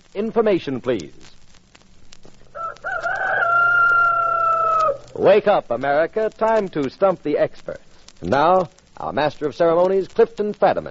Information, please. Wake up, America. Time to stump the experts. And now, our Master of Ceremonies, Clifton Fadiman.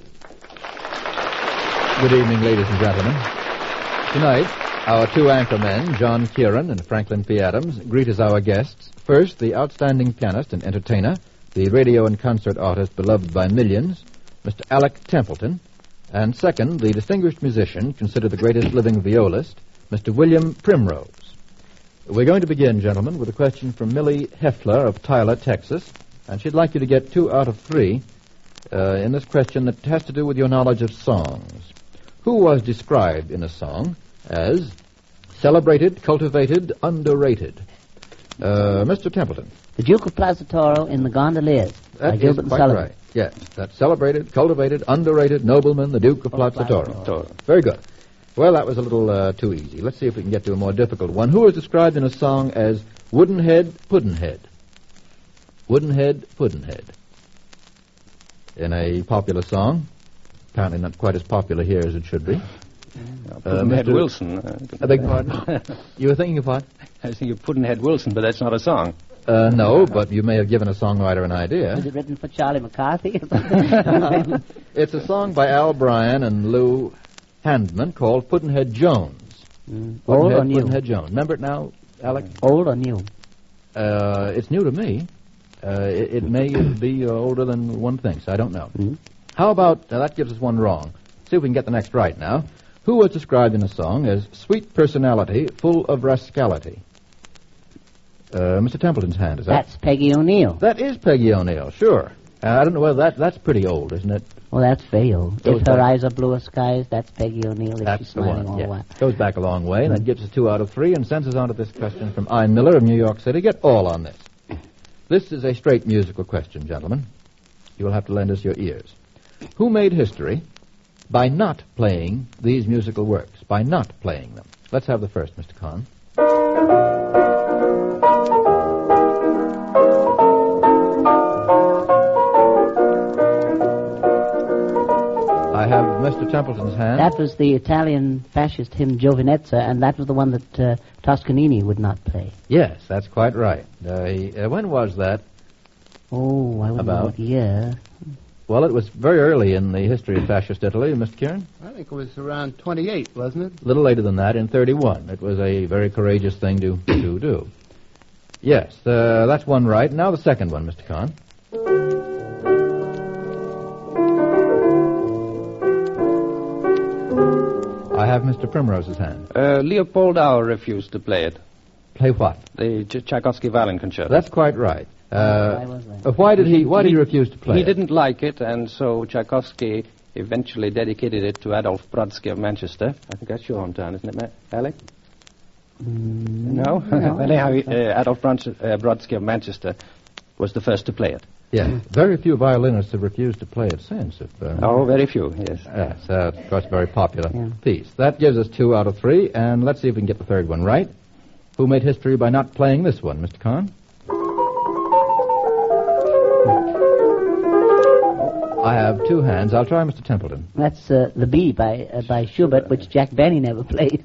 Good evening, ladies and gentlemen. Tonight, our two anchormen, John Kieran and Franklin P. Adams, greet as our guests. First, the outstanding pianist and entertainer, the radio and concert artist beloved by millions, Mr. Alec Templeton. And second, the distinguished musician, considered the greatest living violist, Mr. William Primrose. We're going to begin, gentlemen, with a question from Millie Heffler of Tyler, Texas. And she'd like you to get 2 out of 3 in this question that has to do with your knowledge of songs. Who was described in a song as celebrated, cultivated, underrated? Mr. Templeton. The Duke of Plaza Toro in The Gondoliers. That is quite right. Yes, that's celebrated, cultivated, underrated nobleman, the Duke of Plaza Toro. Very good. Well, that was a little too easy. Let's see if we can get to a more difficult one. Who was described in a song as Woodenhead, Puddinhead? Woodenhead, Puddinhead. In a popular song. Apparently not quite as popular here as it should be. Puddinhead Wilson. I beg pardon? You were thinking of what? I was thinking of Puddinhead Wilson, but that's not a song. No, but you may have given a songwriter an idea. Is it written for Charlie McCarthy? It's a song by Al Bryan and Lou Handman called Puddinhead Jones. Old or new? Puddinhead Jones. Remember it now, Alec? Old or new? It's new to me. It may be older than one thinks. I don't know. Mm-hmm. How about, that gives us one wrong. See if we can get the next right now. Who was described in a song as sweet personality, full of rascality? Mr. Templeton's hand, is that? That's Peggy O'Neill. That is Peggy O'Neill, sure. I don't know whether that's pretty old, isn't it? Well, that's very old. If her eyes are bluer skies, that's Peggy O'Neill. That's she's the smiling one, all yeah. while. Goes back a long way, and that gives us 2 out of 3 and sends us on to this question from I. Miller of New York City. Get all on this. This is a straight musical question, gentlemen. You will have to lend us your ears. Who made history by not playing these musical works, by not playing them? Let's have the first, Mr. Kahn. I have Mr. Templeton's hand. That was the Italian fascist hymn Giovinezza, and that was the one that Toscanini would not play. Yes, that's quite right. When was that? Oh, I wonder what year. Well, it was very early in the history of fascist Italy, Mr. Kieran. I think it was around 28, wasn't it? A little later than that, in 31. It was a very courageous thing to do. Yes, that's one right. Now the second one, Mr. Kahn. I have Mr. Primrose's hand. Leopold Auer refused to play it. Play what? The Tchaikovsky Violin Concerto. That's quite right. Why did he refuse to play it? He didn't like it, and so Tchaikovsky eventually dedicated it to Adolf Brodsky of Manchester. I think that's your hometown, isn't it, Alec? No? Anyhow, Adolf Brodsky of Manchester was the first to play it. Yeah. Very few violinists have refused to play it since. Very few, yes. Yes, of course, very popular piece. That gives us 2 out of 3, and let's see if we can get the third one right. Who made history by not playing this one, Mr. Kahn? I have 2 hands. I'll try Mr. Templeton. That's The Bee by Schubert, which Jack Benny never played.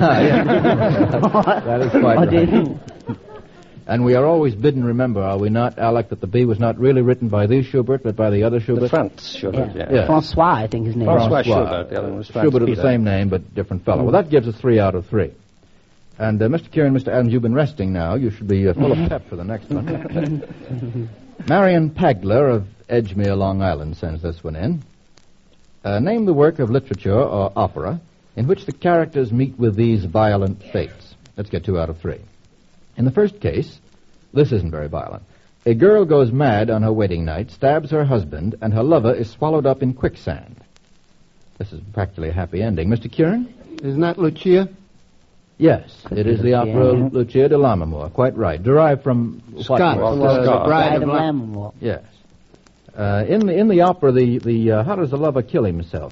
That is quite right. And we are always bidden remember, are we not, Alec, that The Bee was not really written by the Schubert, but by the other Schubert? The Franz Schubert, yeah. Francois, I think his name was. Francois Schubert. The other one was Franz Schubert of Peter. the same name, but different fellow. Well, that gives us 3 out of 3. And Mr. Kieran, Mr. Adams, you've been resting now. You should be full of pep for the next one. Marion Pagler of Edgemere, Long Island, sends this one in. Name the work of literature or opera in which the characters meet with these violent fates. Let's get 2 out of 3. In the first case, this isn't very violent. A girl goes mad on her wedding night, stabs her husband, and her lover is swallowed up in quicksand. This is practically a happy ending. Mr. Kieran? Isn't that Lucia? Yes, it is the opera Lucia di Lammermoor. Quite right. Derived from Scott. Scott. Bride of Lammermoor. Yes. In the opera, how does the lover kill himself?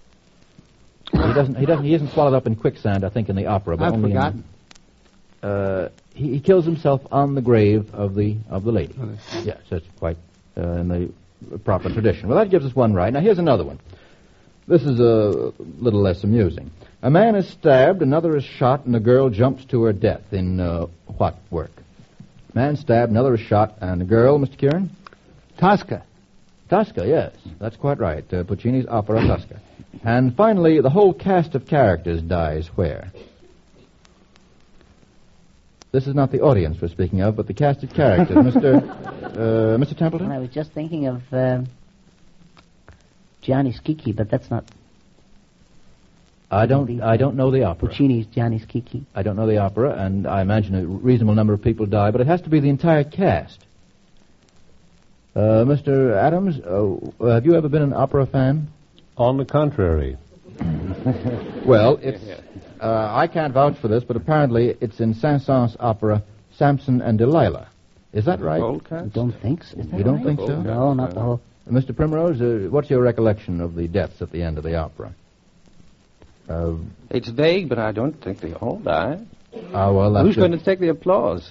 He isn't swallowed up in quicksand, I think, in the opera. But I've forgotten. He kills himself on the grave of the lady. Yes, that's quite in the proper tradition. Well, that gives us 1 right. Now, here's another one. This is a little less amusing. A man is stabbed, another is shot, and a girl jumps to her death in what work? Man stabbed, another is shot, and a girl, Mr. Kieran? Tosca. Tosca, yes. That's quite right. Puccini's opera Tosca. And finally, the whole cast of characters dies where? This is not the audience we're speaking of, but the cast of characters. Mr. Templeton? Well, I was just thinking of Gianni Schicchi, but that's not I don't know the opera. Puccini's Gianni Schicchi. I don't know the opera, and I imagine a reasonable number of people die, but it has to be the entire cast. Mr. Adams, have you ever been an opera fan? On the contrary. Well, it's I can't vouch for this, but apparently it's in Saint-Saëns' opera Samson and Delilah. Is that right? I don't think so. Is that You don't right? think so? No, not the whole. Mr. Primrose, what's your recollection of the deaths at the end of the opera? It's vague, but I don't think they all die. Well, that's Who's going to take the applause?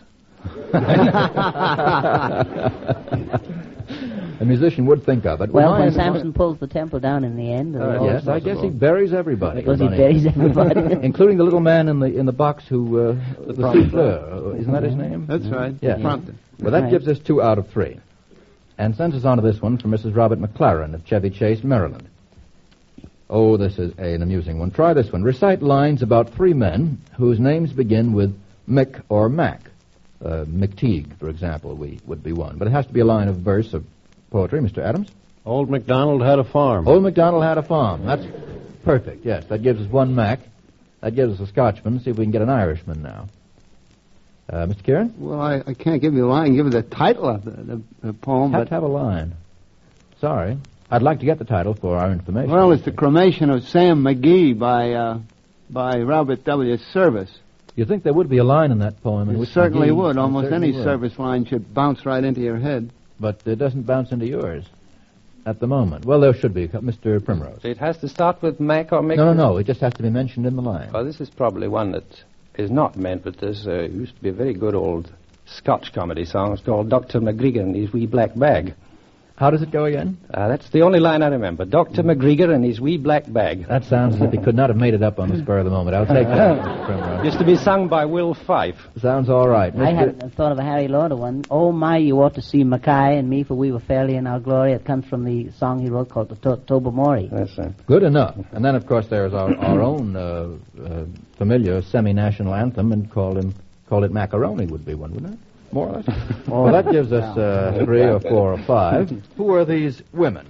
A musician would think of it. Well, when Samson pulls the temple down in the end. Yes, I guess he buries everybody. Because he buries everybody. Including the little man in the box who, the souffleur. Isn't that his name? That's right. Yes. Prompton. Well, that Right. gives us 2 out of 3. And sends us on to this one from Mrs. Robert McLaren of Chevy Chase, Maryland. Oh, this is an amusing one. Try this one. Recite lines about 3 men whose names begin with Mick or Mac. McTeague, for example, would be one. But it has to be a line of verse of poetry. Mr. Adams? Old MacDonald had a farm. Old MacDonald had a farm. That's perfect, yes. That gives us 1 Mac. That gives us a Scotchman. See if we can get an Irishman now. Mr. Kieran? Well, I can't give you a line. Give you the title of the poem. Have But to have a line. Sorry. I'd like to get the title for our information. well, it's the cremation of Sam McGee by Robert W. Service. You think there would be a line in that poem in It which certainly McGee- would. it Almost certainly any would. service line should bounce right into your head. But it doesn't bounce into yours at the moment. Well, there should be. Mr. Primrose. So it has to start with Mac or Mick? No. It just has to be mentioned in the line. Well, this is probably one that is not meant, but there's used to be a very good old Scotch comedy song. It's called Dr. McGregor and His Wee Black Bag. How does it go again? That's the only line I remember. Dr. McGregor and His Wee Black Bag. That sounds as if he could not have made it up on the spur of the moment. I'll take that, Mr. Primrose. Used to be sung by Will Fife. Sounds all right. I had thought of a Harry Lauder one. Oh, my, you ought to see Mackay and me, for we were fairly in our glory. It comes from the song he wrote called the Tobermory. That's right. Good enough. And then, of course, there's our own familiar semi-national anthem, and call it Macaroni would be one, wouldn't it? More or less. Well, that gives us 3 or 4 or 5. Who are these women?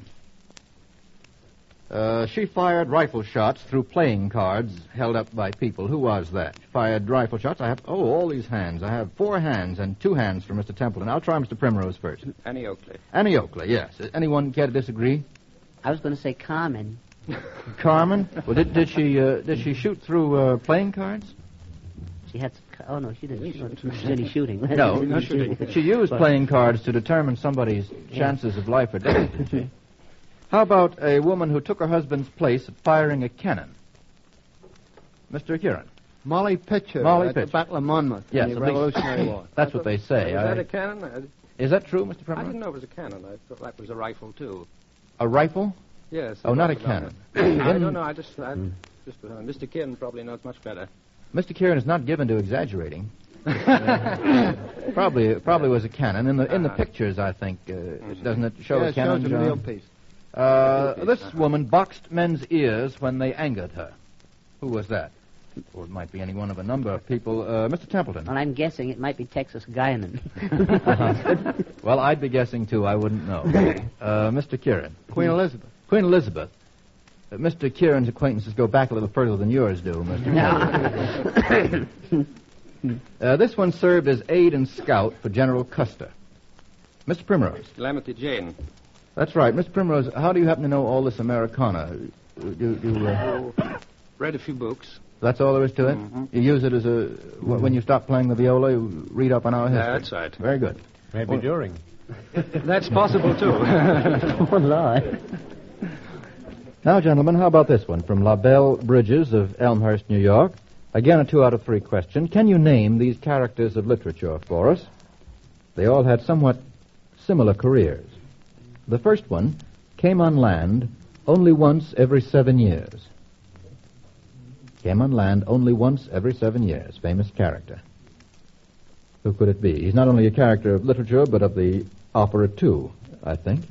She fired rifle shots through playing cards held up by people. Who was that? Fired rifle shots. I have all these hands. I have 4 hands and 2 hands for Mr. Templeton. I'll try Mr. Primrose first. Annie Oakley. Annie Oakley, yes. Anyone care to disagree? I was going to say Carmen. Carmen? Well, did she shoot through playing cards? She had... Oh, no, she didn't. She wasn't any shooting. No, she used playing cards to determine somebody's chances of life or death. Did she? How about a woman who took her husband's place at firing a cannon? Mr. Kieran. Molly Pitcher Molly at Pitcher. the Battle of Monmouth Yes, in the at least- Revolutionary War. That's what they say. Was that a cannon? Is that true, Mr. I Primrose? didn't know it was a cannon. I thought that was a rifle, too. A rifle? Yes. Oh, not a cannon. I don't know. Mr. Kieran probably knows much better. Mr. Kieran is not given to exaggerating. Probably was a cannon. In the pictures, I think, doesn't it show Yeah, a it cannon, shows a John? real piece. This woman boxed men's ears when they angered her. Who was that? Or it might be any one of a number of people. Mr. Templeton. Well, I'm guessing it might be Texas Guinan. Well, I'd be guessing, too. I wouldn't know. Mr. Kieran. Queen Elizabeth. Queen Elizabeth. Mr. Kieran's acquaintances go back a little further than yours do, Mr. Kieran. This one served as aide and scout for General Custer. Mr. Primrose. Calamity Jane. That's right. Mr. Primrose, how do you happen to know all this Americana? Read a few books. That's all there is to it? Mm-hmm. You use it as when you stop playing the viola, you read up on our history? That's right. Very good. Maybe during. That's possible, too. Oh, Lord. Now, gentlemen, how about this one from La Belle Bridges of Elmhurst, New York? Again, a 2 out of 3 question. Can you name these characters of literature for us? They all had somewhat similar careers. The first one came on land only once every 7 years. Came on land only once every 7 years. Famous character. Who could it be? He's not only a character of literature, but of the opera, too, I think.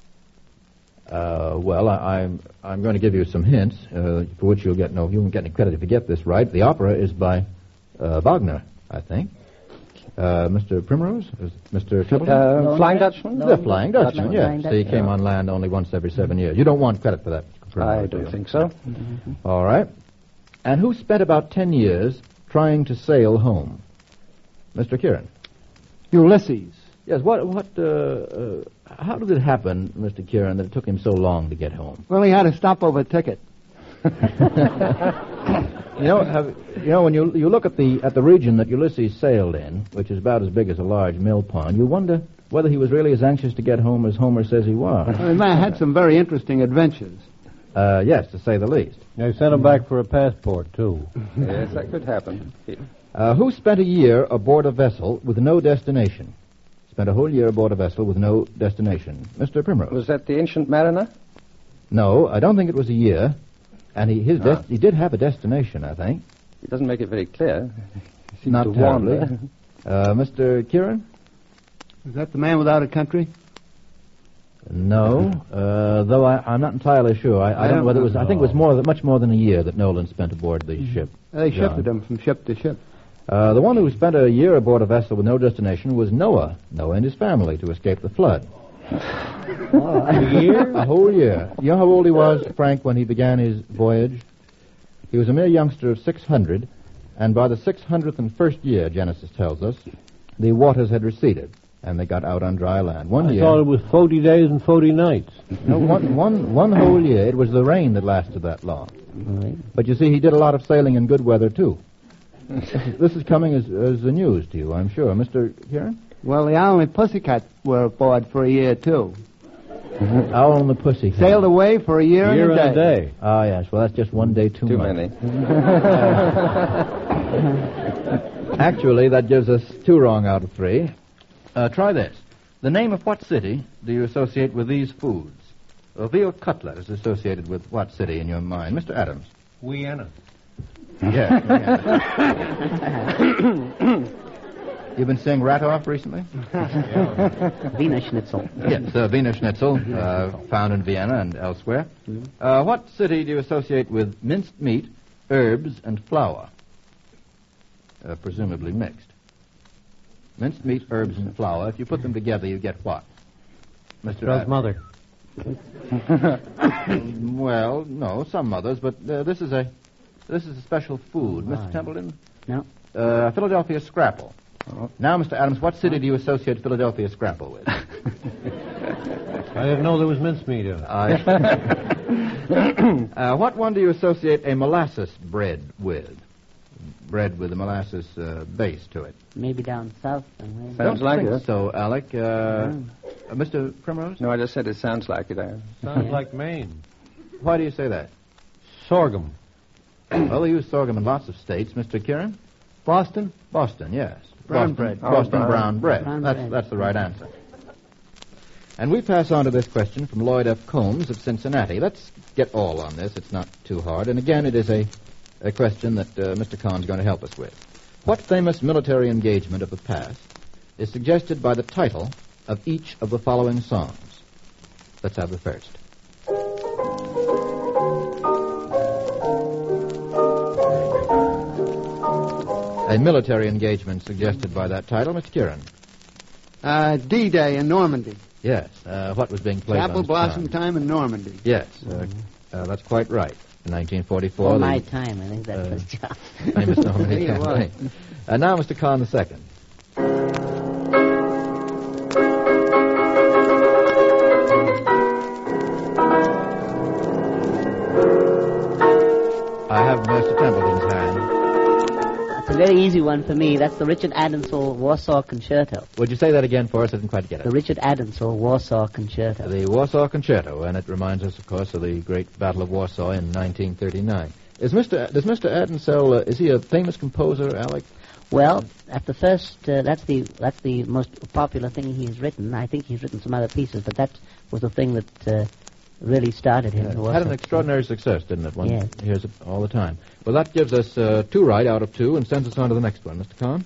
Well, I'm going to give you some hints, for which you won't get any credit if you get this right. The opera is by Wagner, I think. Mr. Primrose? Mr. Templeton? Flying Dutchman? The Flying Dutchman, yes. Flying So he Dutchman. came on land only once every 7 years. You don't want credit for that, Primrose, I do don't you? think so. All right. And who spent about 10 years trying to sail home? Mr. Kieran. Ulysses. Yes, how did it happen, Mr. Kieran, that it took him so long to get home? Well, he had a stopover ticket. When you look at the region that Ulysses sailed in, which is about as big as a large mill pond, you wonder whether he was really as anxious to get home as Homer says he was. The man had some very interesting adventures. Yes, to say the least. They sent him back for a passport, too. Yes, that could happen. Who spent a year aboard a vessel with no destination? Spent a whole year aboard a vessel with no destination. Mr. Primrose. Was that the Ancient Mariner? No, I don't think it was a year. And he did have a destination, I think. It doesn't make it very clear. He seemed Not to terribly. wander. Mr. Kieran? Is that the man without a country? No, though I'm not entirely sure. I don't know whether it was. I think it was much more than a year that Nolan spent aboard the ship. They John. shifted him from ship to ship. The one who spent a year aboard a vessel with no destination was Noah and his family to escape the flood. A year? A whole year. You know how old he was, Frank, when he began his voyage? He was a mere youngster of 600, and by the 601st year, Genesis tells us, the waters had receded, and they got out on dry land. I thought it was 40 days and 40 nights. No, one whole year. It was the rain that lasted that long. Right. But you see, he did a lot of sailing in good weather, too. This is coming as the news to you, I'm sure. Mr. Kieran? Well, the Owl and Pussycat were aboard for a year, too. Owl and the Pussycat. Sailed away for a year and a day. Ah, yes. Well, that's just one day too much. many. Actually, that gives us 2 wrong out of 3. Try this. The name of what city do you associate with these foods? A veal cutlet is associated with what city in your mind? Mr. Adams. Vienna. Yes. You've been seeing Ratoff recently? Wiener Schnitzel. Yes, Wiener Schnitzel, found in Vienna and elsewhere. What city do you associate with minced meat, herbs, and flour? Presumably mixed. Minced meat, herbs, and flour. If you put them together, you get what? Mr. Joe's mother. Well, no, some mothers, but this is a special food. Mr. Templeton? No. Philadelphia Scrapple. Now, Mr. Adams, what city do you associate Philadelphia Scrapple with? I didn't know there was mincemeat in it. What one do you associate a molasses bread with? Bread with a molasses base to it. Maybe down south somewhere. Sounds Don't like think it. so, Alec. Mr. Primrose? No, I just said it sounds like it. Sounds like Maine. Why do you say that? Sorghum. Well, they use sorghum in lots of states. Mr. Kieran? Boston? Boston, yes. Brown Boston, bread. Boston brown bread. Brown bread. That's the right answer. And we pass on to this question from Lloyd F. Combs of Cincinnati. Let's get all on this. It's not too hard. And again, it is a question that Mr. Kahn's going to help us with. What famous military engagement of the past is suggested by the title of each of the following songs? Let's have the first. A military engagement suggested by that title, Mr. Kieran. D-Day in Normandy. Yes. What was being played Apple on Mr. blossom Kahn? time in Normandy. Yes. That's quite right. In 1944. For my time, I think that was John. Famous Normandy Yeah, campaign. Now, Mr. Kahn II. I have Mr. Templeton's hand. It's a very easy one for me. That's the Richard Adamsall Warsaw Concerto. Would you say that again for us? I didn't quite get The it. Richard Adamsall Warsaw Concerto. The Warsaw Concerto, and it reminds us, of course, of the great Battle of Warsaw in 1939. Does Mr. Adamsell, is he a famous composer, Alec? Well, at the first, that's the most popular thing he's written. I think he's written some other pieces, but that was the thing that really started him. It was Had an a- extraordinary success, didn't it? One Yes. hears it all the time. Well, that gives us 2 right out of 2 and sends us on to the next one. Mr. Kahn?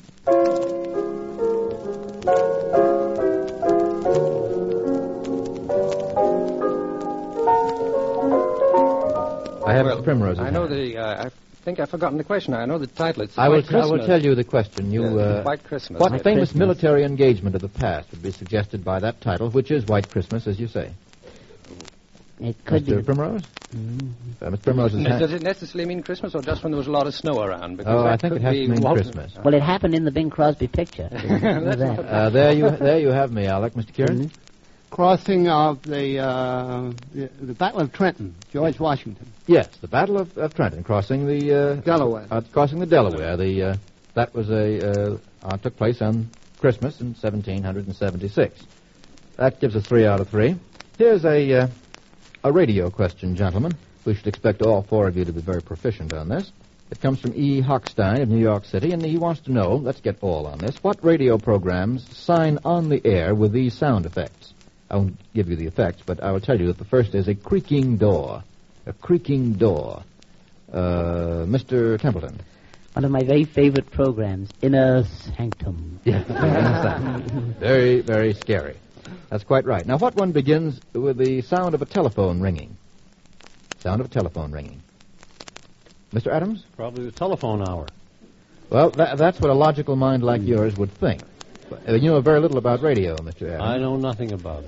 I have Mr. Primrose's I know hand. I think I've forgotten the question. I know the title. It's I will White Christmas. tell you the question. You, White Christmas. what White famous Christmas. military engagement of the past would be suggested by that title, which is White Christmas, as you say? It could Mr. be. Primrose? Mr. Primrose's hand. Does it necessarily mean Christmas or just when there was a lot of snow around? Because Oh, that I think could it has be to mean Walter- Christmas. Well, it happened in the Bing Crosby picture. Did you know that? There you have me, Alec. Mr. Kieran? Crossing of the Battle of Trenton, George Washington. Yes, the Battle of Trenton, crossing the Delaware. Crossing the Delaware. That was took place on Christmas in 1776. That gives us 3 out of 3. Here's a radio question, gentlemen. We should expect all 4 of you to be very proficient on this. It comes from E. Hochstein of New York City, and he wants to know, let's get all on this, what radio programs sign on the air with these sound effects? I won't give you the effects, but I will tell you that the first is a creaking door. A creaking door. Mr. Templeton. One of my very favorite programs, Inner Sanctum. Yeah, I understand. Very, very scary. That's quite right. Now, what one begins with the sound of a telephone ringing? Sound of a telephone ringing. Mr. Adams? Probably the telephone hour. Well, that's what a logical mind like yours would think. You know very little about radio, Mr. Adams. I know nothing about it.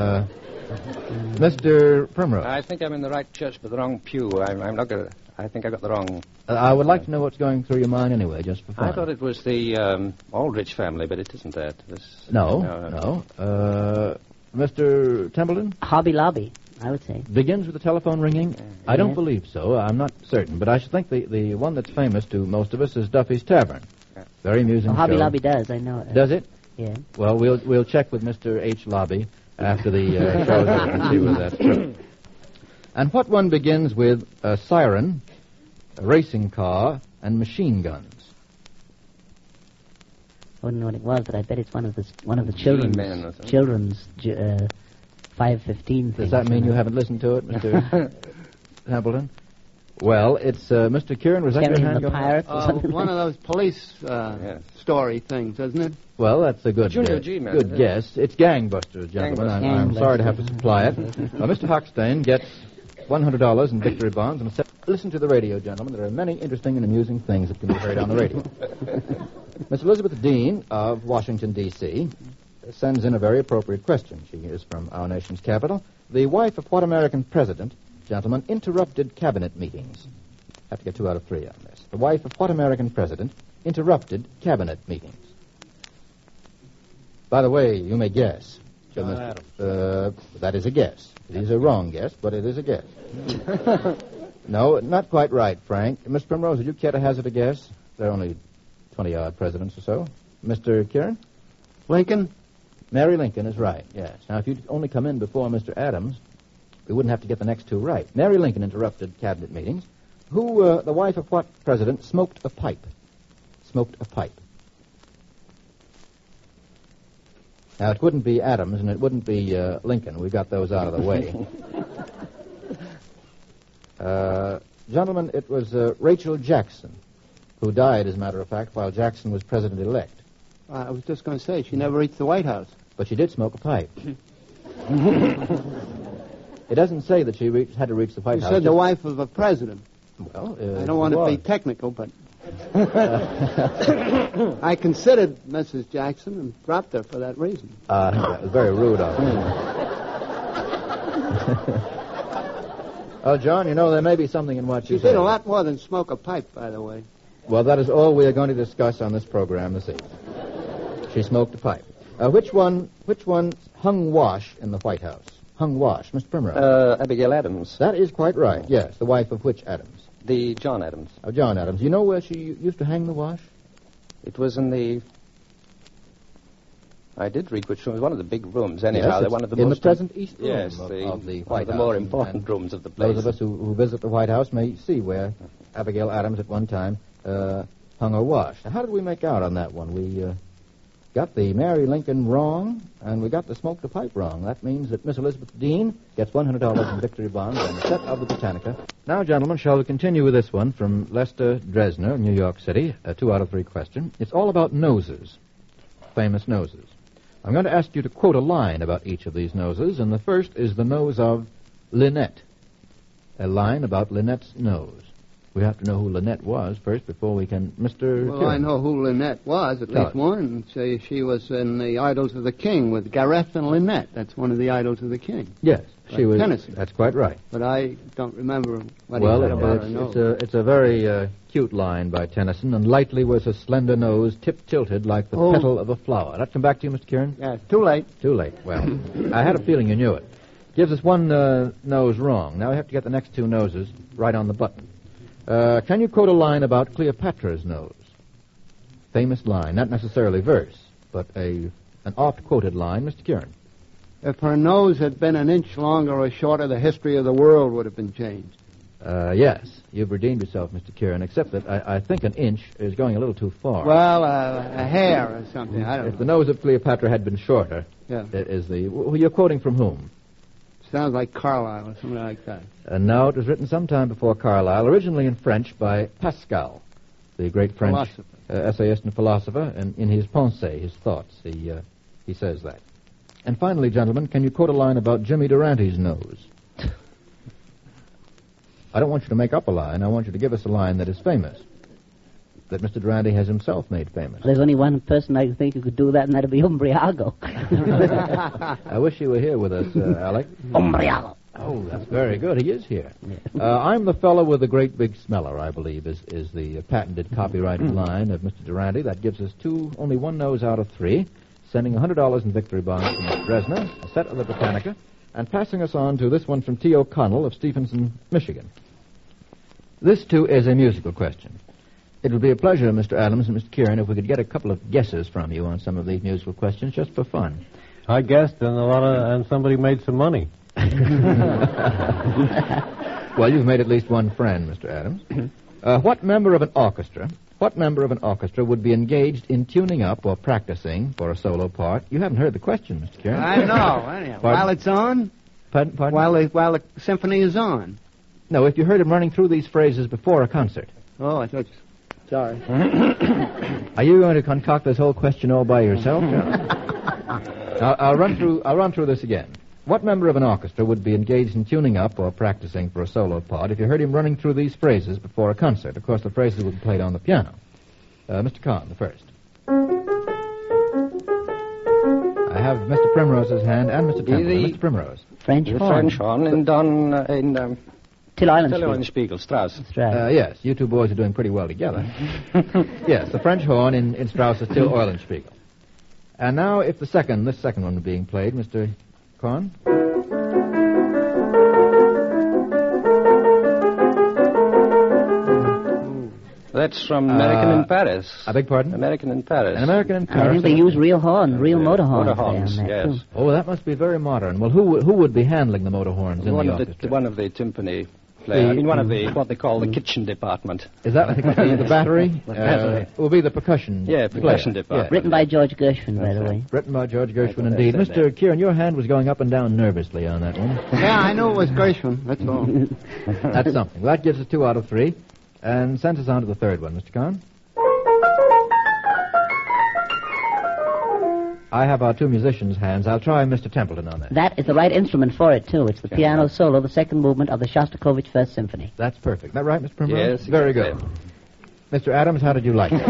Mr. Primrose. I think I'm in the right church but the wrong pew. I'm not going to... I think I got the wrong... I would like to know what's going through your mind anyway, just for fun. I thought it was the Aldrich family, but it isn't that. No. Mr. Templeton? Hobby Lobby, I would say. Begins with the telephone ringing? I don't Yeah. believe so. I'm not certain. But I should think the one that's famous to most of us is Duffy's Tavern. Very amusing Hobby show. Lobby does, I know it. Does it? Yeah. Well, we'll check with Mr. H. Lobby after the show's over and see whether that's true. And what one begins with a siren, a racing car, and machine guns? I wouldn't know what it was, but I bet it's one of the G-Men or something. children's 5:15 things. Does that mean you haven't listened to it, Mr. Templeton? Well, it's Mr. Kieran. Was that your Terry hand and the going? Pirates or something? One of those police story things, isn't it? Well, that's a good Junior guess. G-Men, Good isn't it? guess. It's Gangbusters, gentlemen. Gangbusters. I'm sorry to Gangbusters. have to supply it. Mr. Hochstein gets $100 in victory bonds. And listen to the radio, gentlemen. There are many interesting and amusing things that can be heard on the radio. Miss Elizabeth Dean of Washington, D.C., sends in a very appropriate question. She is from our nation's capital. The wife of what American president, gentlemen, interrupted cabinet meetings? Have to get 2 out of 3 on this. The wife of what American president interrupted cabinet meetings? By the way, you may guess. John Adams. That is a guess. It is a wrong guess, but it is a guess. No, not quite right, Frank. Miss Primrose, would you care to hazard a guess? There are only 20-odd presidents or so. Mr. Kieran? Lincoln? Mary Lincoln is right, yes. Now, if you'd only come in before Mr. Adams, we wouldn't have to get the next 2 right. Mary Lincoln interrupted cabinet meetings. Who, the wife of what president, smoked a pipe? Smoked a pipe. Now, it wouldn't be Adams, and it wouldn't be Lincoln. We got those out of the way. Gentlemen, it was Rachel Jackson, who died, as a matter of fact, while Jackson was president-elect. I was just going to say, she never reached the White House. But she did smoke a pipe. It doesn't say that she had to reach the White You House. said the wife of a president. Well, I don't want to be technical, but I considered Mrs. Jackson and dropped her for that reason. That was very rude of her. Oh, John, you know, there may be something in what She you did say. a lot more than smoke a pipe, by the way. Well, that is all we are going to discuss on this program this evening. She smoked a pipe. Which one hung wash in the White House? Hung wash, Mr. Primrose. Abigail Adams. That is quite right, yes. The wife of which Adams? The John Adams. Of John Adams. You know where she used to hang the wash? It was in the... I did read which room. It was one of the big rooms, anyhow. Yes, They're it's one of the in most... the present East Room Yes, of one the White of the House. more And important rooms of the place. those of us who visit the White House may see where Abigail Adams at one time hung her wash. Now, how did we make out on that one? got the Mary Lincoln wrong, and we got the Smoke the Pipe wrong. That means that Miss Elizabeth Dean gets $100 in victory bonds and a set of the Britannica. Now, gentlemen, shall we continue with this one from Lester Dresner, New York City, a 2 out of 3 question. It's all about noses, famous noses. I'm going to ask you to quote a line about each of these noses, and the first is the nose of Lynette. A line about Lynette's nose. We have to know who Lynette was first before we can... Mr. Well, Kieran. I know who Lynette was, at Tell least us. one. Say she was in the Idols of the King with Gareth and Lynette. That's one of the Idols of the King. Yes, she was... Tennyson. That's quite right. But I don't remember what Well, he said about her nose. it's a very cute line by Tennyson, and lightly was her slender nose, tip-tilted like the petal of a flower. That come back to you, Mr. Kieran? Yeah, too late. Too late. Well, I had a feeling you knew it. Gives us one nose wrong. Now we have to get the next 2 noses right on the button. Can you quote a line about Cleopatra's nose? Famous line, not necessarily verse, but an oft-quoted line. Mr. Kieran. If her nose had been an inch longer or shorter, the history of the world would have been changed. Yes, you've redeemed yourself, Mr. Kieran, except that I think an inch is going a little too far. Well, a hair or something. I don't If know. the nose of Cleopatra had been shorter, Yeah. You're quoting from whom? Sounds like Carlyle or something like that. No, it was written sometime before Carlyle, originally in French by Pascal, the great French Philosopher. essayist and philosopher, and in his Pensées, his thoughts, he says that. And finally, gentlemen, can you quote a line about Jimmy Durante's nose? I don't want you to make up a line. I want you to give us a line that is famous, that Mr. Durante has himself made famous. There's only one person I think who could do that, and that'd be Umbriago. I wish you were here with us, Alec. Umbriago. Oh, that's very good. He is here. I'm the fellow with the great big smeller, I believe, is the patented copyrighted line of Mr. Durante. That gives us only 1 nose out of 3, sending $100 in victory bonds to Mr. Dresner, a set of the Britannica, and passing us on to this one from T. O'Connell of Stephenson, Michigan. This, too, is a musical question. It would be a pleasure, Mr. Adams and Mr. Kieran, if we could get a couple of guesses from you on some of these musical questions, just for fun. I guessed, and somebody made some money. Well, you've made at least one friend, Mr. Adams. What member of an orchestra would be engaged in tuning up or practicing for a solo part? You haven't heard the question, Mr. Kieran. I know. While it's on, Pardon? while the symphony is on. No, if you heard him running through these phrases before a concert. Oh, I thought. Sorry. Are you going to concoct this whole question all by yourself? I'll run through this again. What member of an orchestra would be engaged in tuning up or practicing for a solo part if you heard him running through these phrases before a concert? Of course, the phrases would be played on the piano. Mr. Kahn, the first. I have Mr. Primrose's hand and Mr. Temple. Mr. Primrose. French The horn. French horn in Till Island Telefonspiegel, Strauss. That's right. Yes, you two boys are doing pretty well together. Yes, the French horn in Strauss's Till Eulenspiegel. And now, if this second one was being played, Mr. Kahn. That's from American in Paris. I beg pardon? American in Paris. An American in I Paris. think they use real horn, real motor horns. Motor horns, there on that, yes. too. Oh, that must be very modern. Well, who would be handling the motor horns in One the of orchestra? one of the timpani players. I mean, one of the, what they call the kitchen department. Is that the battery? battery. It will be the percussion. Yeah, percussion player. department. Written by George Gershwin, by the way. Written by George Gershwin, That's what I indeed. said Mr. Kieran, your hand was going up and down nervously on that one. Yeah, I knew it was Gershwin. That's all. That's something. Well, that gives us 2 out of 3. And sends us on to the third one, Mr. Kahn. I have our 2 musicians' hands. I'll try Mr. Templeton on that. That is the right instrument for it, too. It's the piano solo, the second movement of the Shostakovich First Symphony. That's perfect. Is that right, Mr. Primrose? Yes. Very good. Mr. Adams, how did you like it?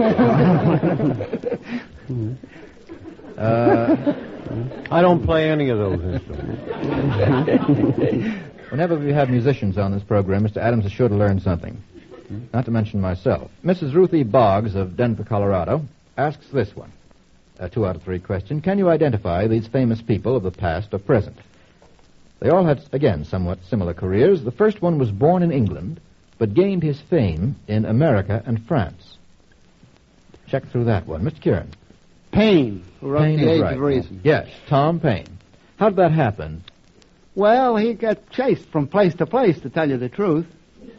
I don't play any of those instruments. Whenever we have musicians on this program, Mr. Adams is sure to learn something. Not to mention myself. Mrs. Ruth E. Boggs of Denver, Colorado, asks this one. A 2 out of 3 question. Can you identify these famous people of the past or present? They all had, again, somewhat similar careers. The first one was born in England, but gained his fame in America and France. Check through that one. Mr. Kieran. Paine, who wrote Paine The is Age right. of Reason. Yes, Tom Paine. How did that happen? Well, he got chased from place to place, to tell you the truth.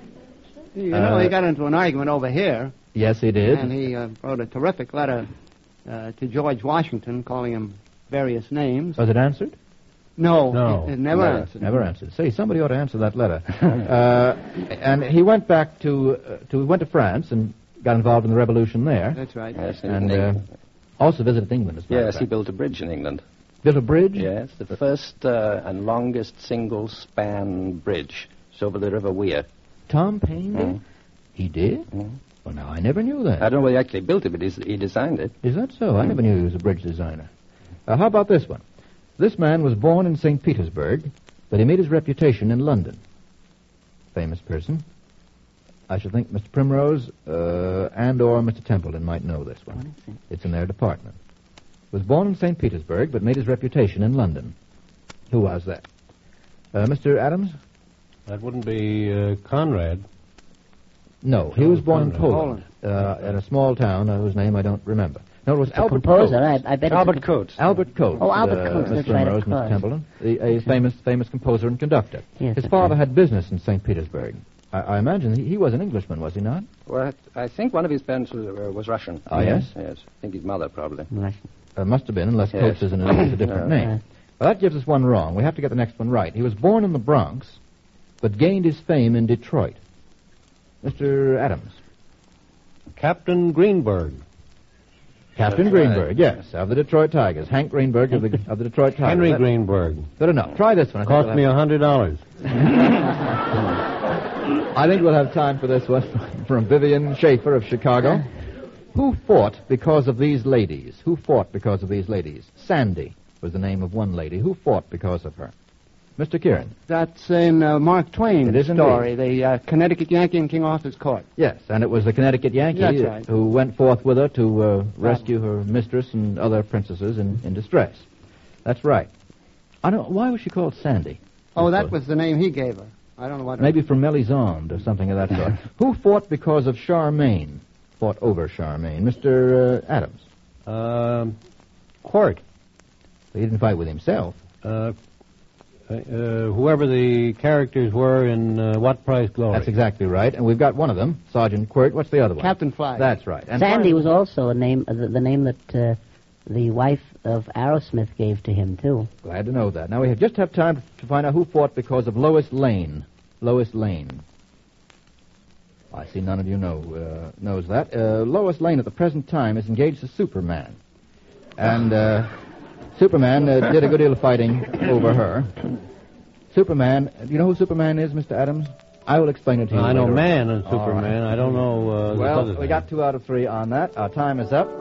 You know, he got into an argument over here, Yes, he did. and he wrote a terrific letter to George Washington, calling him various names. Was it answered? No. It never answered. Never answered. Say, somebody ought to answer that letter. And he went back to France and got involved in the revolution there. That's right. Yes, And also visited England as well. yes, he built a bridge in England. Built a bridge? Yes, the first and longest single-span bridge. It's over the River Wear. Tom Paine did? Mm. He did? Mm. Well, now, I never knew that. I don't know whether he actually built it, but he designed it. Is that so? I never knew he was a bridge designer. How about this one? This man was born in St. Petersburg, but he made his reputation in London. Famous person. I should think Mr. Primrose and or Mr. Templeton might know this one. It's in their department. Was born in St. Petersburg, but made his reputation in London. Who was that? Mr. Adams? That wouldn't be Conrad. No, he was born in Poland. Poland, in a small town whose name I don't remember. No, it was Albert Composer, Coates. I bet Albert it's Coates. Albert Coates. Oh, Albert Coates, Mr. that's right, Primrose, of Mr. course. Templeton, a famous composer and conductor. Yes, His that's father right. had business in St. Petersburg. I imagine he was an Englishman, was he not? Well, I think one of his parents was Russian. Oh, yes? Yes. I think his mother, probably. Russian. Must have been, unless Yes. Coates is a different name. Right. Well, that gives us one wrong. We have to get the next one right. He was born in the Bronx, but gained his fame in Detroit. Mr. Adams. Captain Greenberg. Captain That's Greenberg, right. yes, of the Detroit Tigers. Hank Greenberg of the Detroit Tigers. Henry That- Greenberg. Good enough. Try this one. Cost me $100. I think we'll have time for this one from Vivian Schaefer of Chicago. Who fought because of these ladies? Who fought because of these ladies? Sandy was the name of one lady. Who fought because of her? Mr. Kieran. That's in Mark Twain's It is story, the Connecticut Yankee in King Arthur's Court. Yes, and it was the Connecticut Yankee That's right. who went forth with her to rescue her mistress and other princesses in distress. That's right. I don't. Why was she called Sandy? Oh, that was the name he gave her. I don't know what. Maybe from Melisande or something of that sort. Who fought because of Charmaine? Fought over Charmaine. Mr. Adams. Court. He didn't fight with himself. Whoever the characters were in What Price Glory. That's exactly right. And we've got one of them, Sergeant Quirt. What's the other one? Captain Flagg. That's right. And Sandy was also a name, the name that the wife of Arrowsmith gave to him, too. Glad to know that. Now we just have time to find out who fought because of Lois Lane. Lois Lane. I see none of you knows that. Lois Lane at the present time is engaged to Superman. And Superman did a good deal of fighting over her. Superman, do you know who Superman is, Mr. Adams? I will explain it to you I know later. Man and All Superman. right. I don't know this Well, other we thing. got 2 out of 3 on that. Our time is up.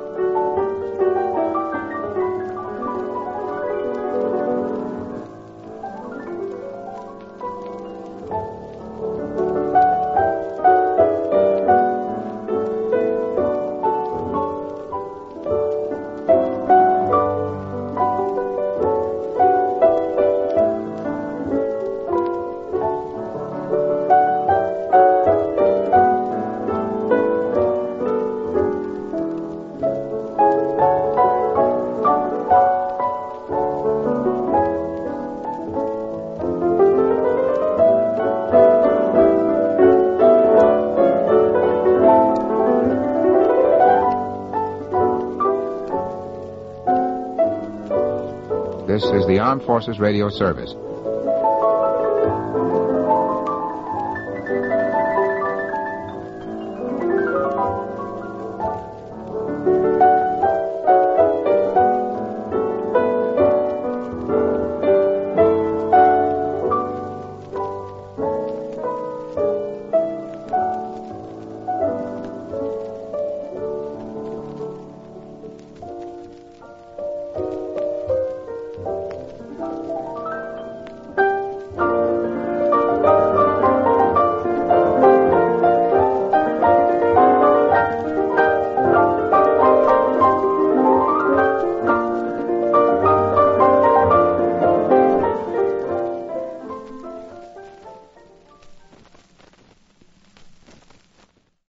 This is the Armed Forces Radio Service.